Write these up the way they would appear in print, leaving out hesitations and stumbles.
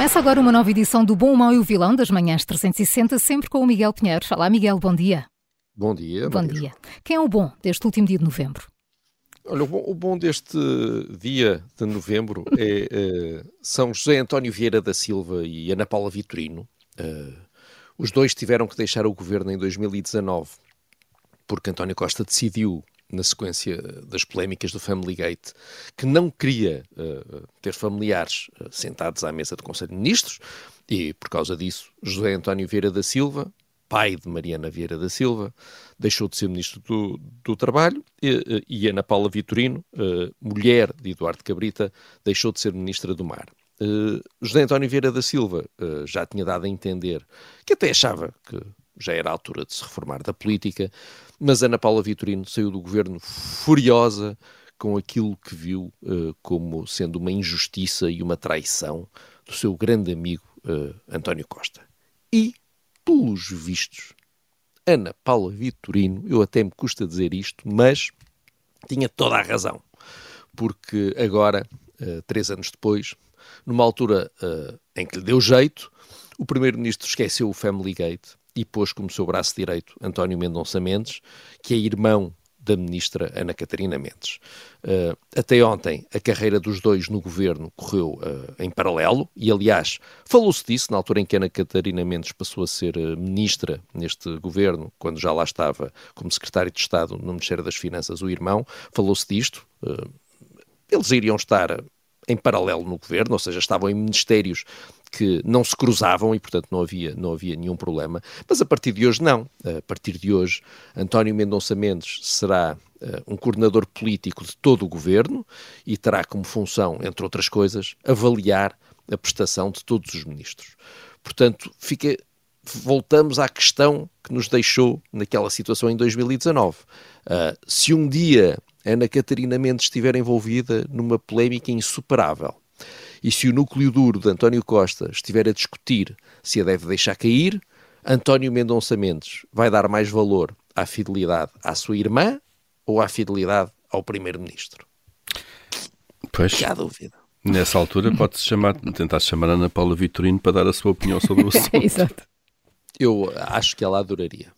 Começa agora uma nova edição do Bom, o Mau e o Vilão das Manhãs 360, sempre com o Miguel Pinheiro. Olá, Miguel, bom dia. Bom dia. Bom dia. Quem é o bom deste último dia de novembro? Olha, o bom deste dia de novembro são José António Vieira da Silva e Ana Paula Vitorino. Os dois tiveram que deixar o governo em 2019, porque António Costa decidiu, na sequência das polémicas do Family Gate, que não queria ter familiares sentados à mesa do Conselho de Ministros, e por causa disso, José António Vieira da Silva, pai de Mariana Vieira da Silva, deixou de ser Ministro do Trabalho, e Ana Paula Vitorino, mulher de Eduardo Cabrita, deixou de ser Ministra do Mar. José António Vieira da Silva já tinha dado a entender que até achava que já era a altura de se reformar da política, mas Ana Paula Vitorino saiu do governo furiosa com aquilo que viu como sendo uma injustiça e uma traição do seu grande amigo António Costa. E, pelos vistos, Ana Paula Vitorino, eu até me custa dizer isto, mas tinha toda a razão, porque agora, 3 anos depois, numa altura em que lhe deu jeito, o primeiro-ministro esqueceu o Family Gate e pôs como seu braço direito António Mendonça Mendes, que é irmão da ministra Ana Catarina Mendes. Até ontem, a carreira dos dois no governo correu em paralelo e, aliás, falou-se disso na altura em que Ana Catarina Mendes passou a ser ministra neste governo, quando já lá estava como secretário de Estado no Ministério das Finanças, o irmão, falou-se disto. Eles iriam estar em paralelo no governo, ou seja, estavam em ministérios que não se cruzavam e, portanto, não havia nenhum problema. Mas a partir de hoje, não. A partir de hoje, António Mendonça Mendes será um coordenador político de todo o governo e terá como função, entre outras coisas, avaliar a prestação de todos os ministros. Portanto, voltamos à questão que nos deixou naquela situação em 2019. Se um dia Ana Catarina Mendes estiver envolvida numa polémica insuperável e se o núcleo duro de António Costa estiver a discutir se a deve deixar cair, António Mendonça Mendes vai dar mais valor à fidelidade à sua irmã ou à fidelidade ao primeiro-ministro? Pois, que há dúvida. Nessa altura pode-se tentar chamar a Ana Paula Vitorino para dar a sua opinião sobre o assunto. Exato. Eu acho que ela adoraria.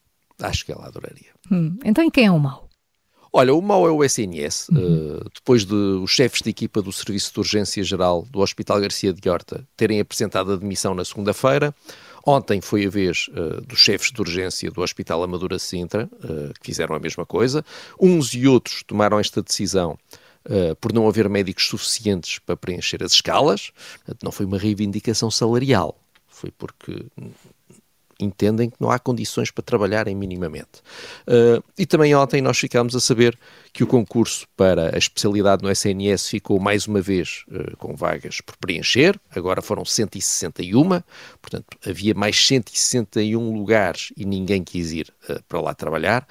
Então e quem é o mau? Olha, o mau é o SNS. Depois de os chefes de equipa do Serviço de Urgência Geral do Hospital Garcia de Horta terem apresentado a demissão na segunda-feira, ontem foi a vez dos chefes de urgência do Hospital Amadora Sintra, que fizeram a mesma coisa. Uns e outros tomaram esta decisão por não haver médicos suficientes para preencher as escalas. Não foi uma reivindicação salarial, foi porque entendem que não há condições para trabalharem minimamente. E também ontem nós ficámos a saber que o concurso para a especialidade no SNS ficou mais uma vez com vagas por preencher, agora foram 161, portanto havia mais 161 lugares e ninguém quis ir para lá trabalhar.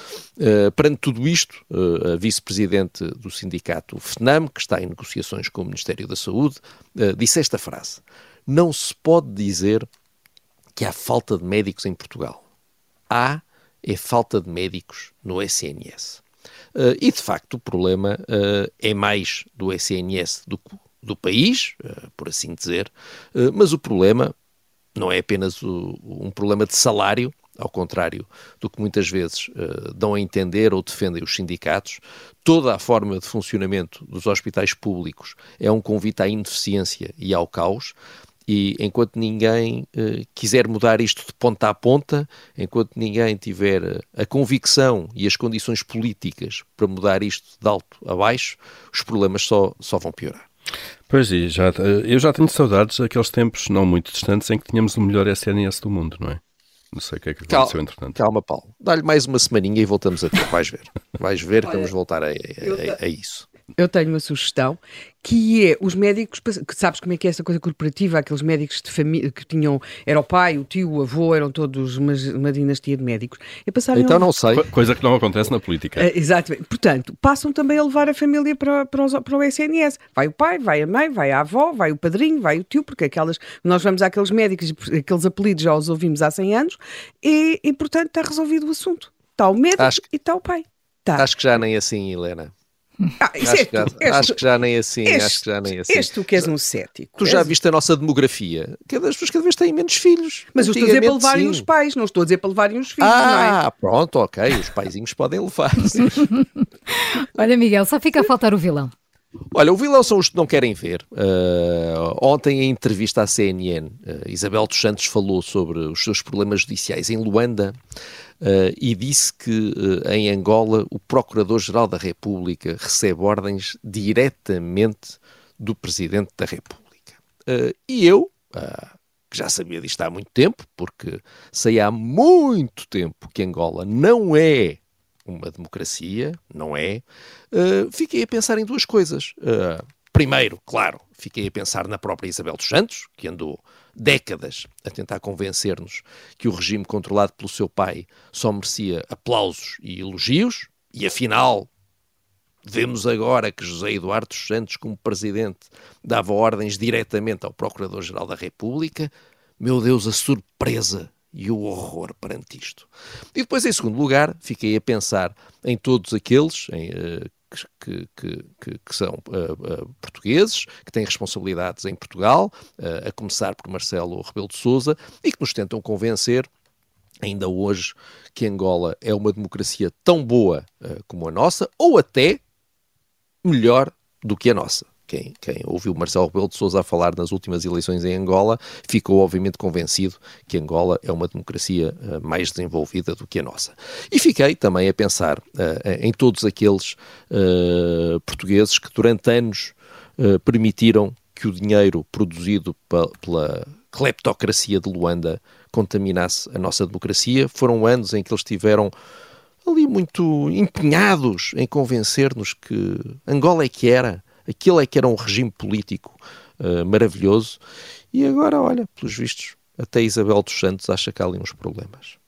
Perante tudo isto, a vice-presidente do sindicato FNAM, que está em negociações com o Ministério da Saúde, disse esta frase: não se pode dizer que há falta de médicos em Portugal. Há falta de médicos no SNS. E, de facto, o problema é mais do SNS do país, por assim dizer, mas o problema não é apenas um problema de salário, ao contrário do que muitas vezes dão a entender ou defendem os sindicatos. Toda a forma de funcionamento dos hospitais públicos é um convite à ineficiência e ao caos. E enquanto ninguém quiser mudar isto de ponta a ponta, enquanto ninguém tiver a convicção e as condições políticas para mudar isto de alto a baixo, os problemas só vão piorar. Pois, e eu já tenho saudades daqueles tempos não muito distantes em que tínhamos o melhor SNS do mundo, não é? Não sei o que é que aconteceu entretanto. Calma, Paulo. Dá-lhe mais uma semaninha e voltamos a ter. Vais ver. Vais ver que vamos voltar a isso. Eu tenho uma sugestão, que é os médicos, que sabes como é que é essa coisa corporativa, aqueles médicos de família que tinham, era o pai, o tio, o avô, eram todos uma dinastia de médicos. Então não sei. Coisa que não acontece na política. Exatamente. Portanto, passam também a levar a família para o SNS. Vai o pai, vai a mãe, vai a avó, vai o padrinho, vai o tio, porque nós vamos àqueles médicos, aqueles apelidos já os ouvimos há 100 anos, e portanto está resolvido o assunto. Está o médico e está o pai. Tá. Acho que já nem assim, Helena. Acho que já nem assim. Tu que és um cético. Tu já viste a nossa demografia? As pessoas cada vez têm menos filhos. Mas eu estou a dizer para levarem os pais, não estou a dizer para levarem os filhos, não é? Pronto, ok. Os paizinhos podem levar. Olha, Miguel, só fica a faltar o vilão. Olha, o vilão são os que não querem ver. Ontem, em entrevista à CNN, Isabel dos Santos falou sobre os seus problemas judiciais em Luanda e disse que em Angola o Procurador-Geral da República recebe ordens diretamente do Presidente da República. E eu, que já sabia disto há muito tempo, porque sei há muito tempo que Angola não é uma democracia, não é? Fiquei a pensar em duas coisas. Primeiro, claro, fiquei a pensar na própria Isabel dos Santos, que andou décadas a tentar convencer-nos que o regime controlado pelo seu pai só merecia aplausos e elogios, e afinal vemos agora que José Eduardo dos Santos, como presidente, dava ordens diretamente ao Procurador-Geral da República. Meu Deus, a surpresa e o horror perante isto. E depois, em segundo lugar, fiquei a pensar em todos aqueles que são portugueses, que têm responsabilidades em Portugal, a começar por Marcelo Rebelo de Sousa, e que nos tentam convencer, ainda hoje, que Angola é uma democracia tão boa como a nossa, ou até melhor do que a nossa. Quem ouviu Marcelo Rebelo de Sousa a falar nas últimas eleições em Angola ficou obviamente convencido que Angola é uma democracia mais desenvolvida do que a nossa. E fiquei também a pensar em todos aqueles portugueses que durante anos permitiram que o dinheiro produzido pela cleptocracia de Luanda contaminasse a nossa democracia. Foram anos em que eles estiveram ali muito empenhados em convencer-nos que Angola é que era, aquele é que era um regime político maravilhoso, e agora, olha, pelos vistos, até Isabel dos Santos acha que há ali uns problemas.